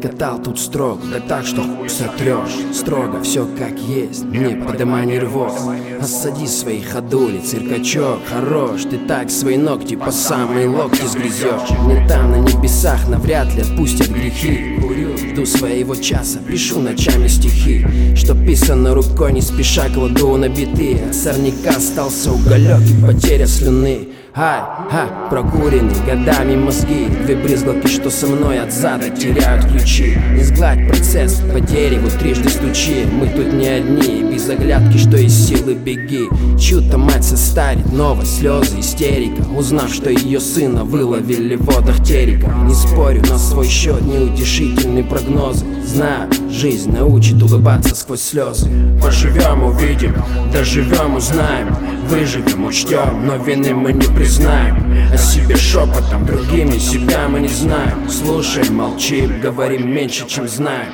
катал тут строго, да так, что хуй сотрешь. Строго все как есть, не подымай нервоз. Осади свои ходули, циркачок, хорош. Ты так свои ногти по самые локти сгрызешь. Мне там на небесах навряд ли отпустят грехи. Курю, жду своего часа, пишу ночами стихи. Что писано рукой, не спеша кладу на биты. От сорняка остался уголек и потеря слюны. Прокуренные годами мозги. Две брызгалки, что со мной от зада теряют ключи. Не сгладь процесс, по дереву трижды стучи. Мы тут не одни, без оглядки, что из силы беги. Чью-то мать состарит, новость, слезы, истерика. Узнав, что ее сына выловили в водах терека. Не спорю, на свой счет неутешительные прогнозы. Знаю, жизнь научит улыбаться сквозь слезы. Поживем, увидим, доживем, узнаем. Выживем, учтем, но вины мы не признаем. О себе шепотом, другими себя мы не знаем. Слушаем, молчим, говорим меньше, чем знаем.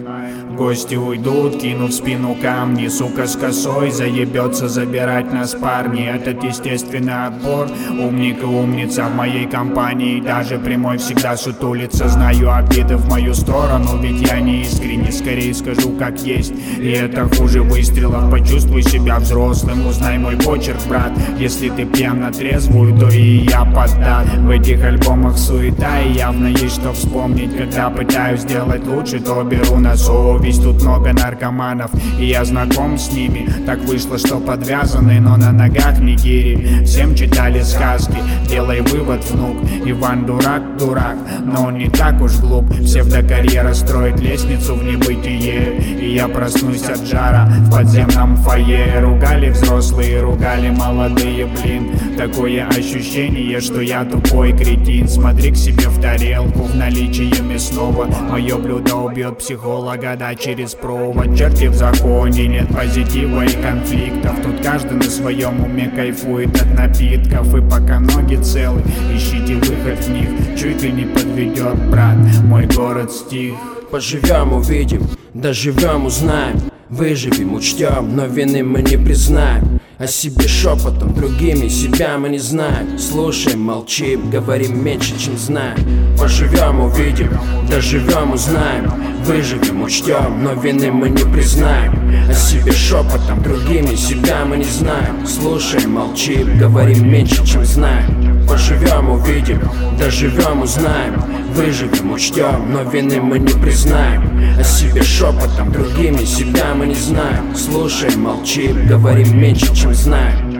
Гости уйдут, кинув в спину камни. Сука с косой заебется забирать нас парни. Этот естественный отбор. Умник и умница в моей компании. Даже прямой всегда сутулится. Знаю обиды в мою сторону, ведь я не искренне. Скорее скажу как есть, и это хуже выстрелов. Почувствуй себя взрослым, узнай мой почерк, брат. Если ты пьян на трезвую, то и я поддат. В этих альбомах суета, и явно есть что вспомнить. Когда пытаюсь сделать лучше, то беру на совесть. Тут много наркоманов, и я знаком с ними. Так вышло, что подвязаны, но на ногах не гири. Всем читали сказки, делай вывод, внук. Иван дурак, но он не так уж глуп. Псевдокарьера строит лестницу в небытие, и я проснусь от жара в подземном фойе. Ругали взрослые, ругали молодые, блин. Такое ощущение, что я тупой кретин. Смотри к себе в тарелку, в наличии мясного. Мое блюдо убьет психолога, да, через провод. Черти в законе, нет позитива и конфликтов. Тут каждый на своем уме кайфует от напитков. И пока ноги целы, ищите выход в них. Чуйка не подведет, брат, мой город стих. Поживем, увидим, доживем, узнаем. Выживем, учтем, но вины мы не признаем. О себе шепотом, другими себя мы не знаем. Слушаем, молчим, говорим меньше, чем знаем. Поживем, увидим, доживем, узнаем. Выживем, учтем, но вины мы не признаем. О себе шепотом, другими себя мы не знаем. Слушаем, молчим, говорим меньше, чем знаем. Поживем, увидим, доживем, узнаем. Выживем, учтем, но вины мы не признаем. О себе шепотом, другими себя мы не знаем. Слушаем, молчим, говорим меньше, чем знаем.